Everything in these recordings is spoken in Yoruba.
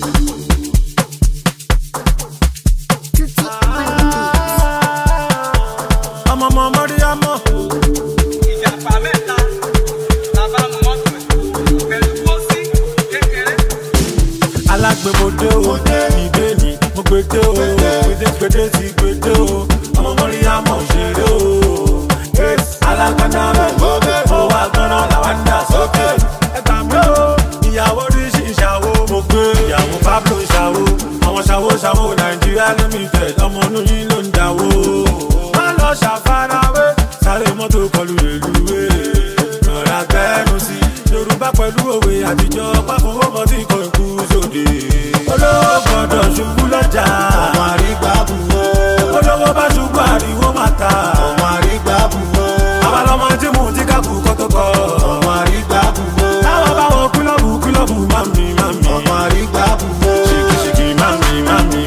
Alágbèmọdé o, ìdè ni mo gbèdé o, gbèdé ti gbèdé o, ọmọ mọ́rí àmọ̀ ṣeré o. Alágbádá rẹ̀ ó wà gan-an làwọn ń dà sókè. Ẹgbà mi o, ìyàwó ríṣì ìṣàwó mo gbé. Ìyàwó Pablo ìṣàwó, àwọn ṣàwó Nàìjíríà limited, ọmọ inú yín ló ń dáwó. Má lọ ṣàfarawé, sáré mọ́tò kọlù rèlúwé. Rọra gbẹ́nu sí Yorùbá pẹ̀lú òwe àtijọ́, pápọ̀ mọ́ tí kò kú sóde. Olówó gbọ́dọ̀ ṣubú lọ́jà, ọmọ àrígbá bù ó. Olówó bá ṣubú àríwó máa ta, ọmọ àrígbá bù ó. Àwa lọmọ tí mú tí ká kú kọ́tọ́kọ́, ọmọ àrígbá bù ó. Táwọn bá wọn kúlọ̀bù mami, ọmọ àrígbá bù ó. Ṣìkìṣìkì mami,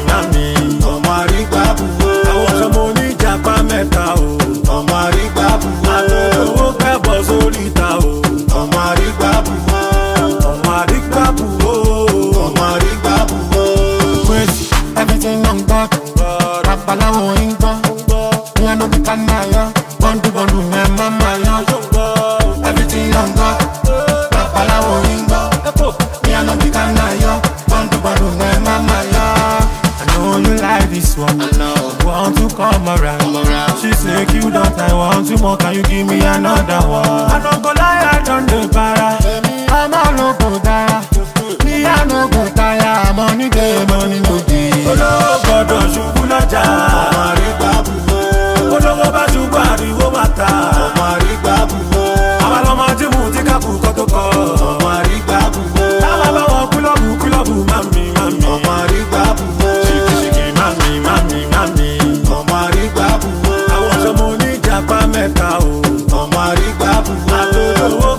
ọmọ àrígbá bù ó. Àwọn ọ̀ṣọ́mọ oníjàpá mẹ́ta o, ọmọ àrígbá bù ó. Àtòwò kẹ́bọ̀ sórí ìta o, ọmọ àrígbá bù ó. Ọmọ àrígbá bù ó, ọmọ àrígbá bù ó. Wait, everything on God. Babalawo in God. Me I no be kanaya. Bondu me mama ya. Everything on God. Babalawo in God. Me I no be kanaya. Bondu me mama ya. I know you like this one. I know. Want to come around. She say you don't I want to more. Can you give me another one? I don't go lie, I don't do para. I'm a local tire. Me I no go tire. Money day, money no day. Olówó gbọ́dọ̀ ṣubú lọ́jà, ọmọ àrígbá bù ó. Olówó bá ṣubú àríwó máa ta, ọmọ àrígbá bù ó. Àwa lọmọ tí mú tí ká kú kọ́tọ́kọ́, ọmọ àrígbá bù ó. Táwọn bá wọn kúlọ̀bù mami, ọmọ àrígbá bù ó. Ṣìkìṣìkì mami, ọmọ àrígbá bù ó. Àwọn ọ̀ṣọ́mọ oníjàpá mẹ́ta o, ọmọ àrígbá bù ó. Àtòwò